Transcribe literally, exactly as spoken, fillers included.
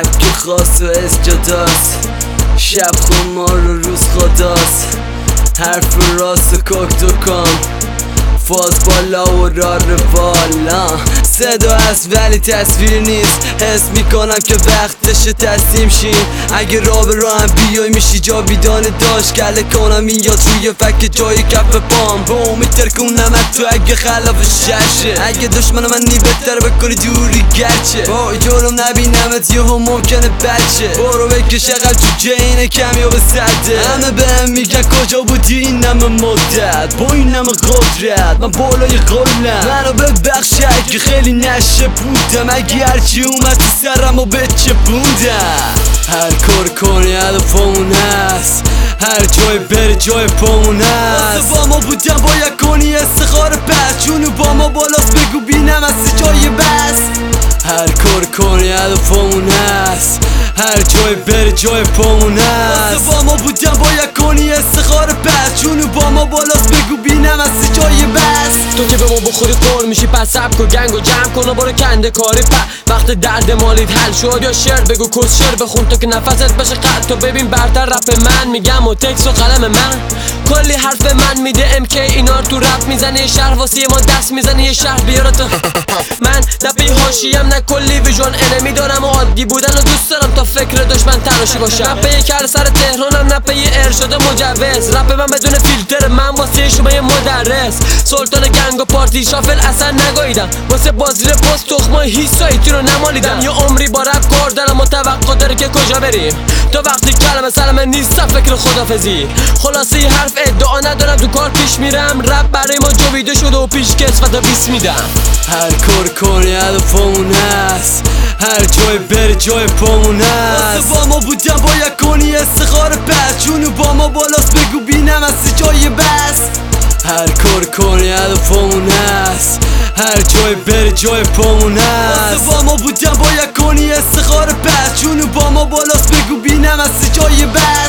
که خاص و اسجاداست، شب خمار و روز خداست، حرف راست و کوک دکان، فاز بالا و را روالا. صدا هست ولی تصویر نیست، حس میکنم که وقتشه تسلیم شیم. اگه راه به راه هم بیای میشی جا بیدانه داشت، کله کنم این یاد روی فک جای کف پام. با امید ترکونم تو اگه خلاف ششه، اگه دشمن من نی بهتر بکنی دوری گرچه. با جلوم نبینمت یه هم ممکنه بچه، برو بکش اقل تو جین کمی و به سده. همه بهم میگن کجا بودی این همه مدت، با این همه قدرت من بالای قولم. منو ببخش اگه خیلی نشه بودم، اگه هرچی اومد تو سرم و به چه بوندم. هر کار کنی هدف اون هست، هر جای بری جای پامون هست. با ما بودم باید کنی استخاره پس، جونو با ما بالاست بگو بینم از جای بس. هر کار کنی هدف اون هست، هر جای بری جای پامون هست. با ما بودم باید کنی استخاره پس، جونو با ما بالاست بگو بینم از جای بس. تو که به ما بخوری قول میشی پس سبک و گنگ و جمع کن و برو کنده کاری په. وقت درد مالیت حل شد یا شعر بگو کس شعر بخون تا که نفست بشه قطع. تو ببین برتر رپ من میگم و تکس و قلم من، کلی حرف من میده ام کی اینا رو تو رپ میزنه. یه شهر واسه ما دست میزنه یه شهر بیاره تو. من نپی هاشیم نه کلی ویژن انمی دارم و عادی بودن و دوست دارم تا فکر دشمن تراشی باشم. نپی کل سر تهرانم نپی ارشاد مجوز، رپ من بدون فیلتر من واسه شما یه مدرس. سلطان گنگ و پارتی شافل اصلا نگاهیدم، واسه بازی پست تخمای هیسایتی رو نمالیدم. یه عمری با رپ کار دارم و توقع داره که کجا بریم، تا وقتی کلمه سلمه نیستم فکر خدافزی. خلاصه یه حرف ادعا ندارم تو کار پیش میرم، رپ برای ما جویده شده و پیش کسفت و بیس میدم. هر کار کنی هدف اون هست، هر جای بری جای پامون هست. با ما بودم باید کنی استخاره پس، جونو با ما بالاست بگو بینم از جای بس. هر کار کنی هدف اون هست، هر جای بری جای پامون هست. با ما بودم باید کنی استخاره پس، جونو با ما بالاست بگو بینم از جای بس.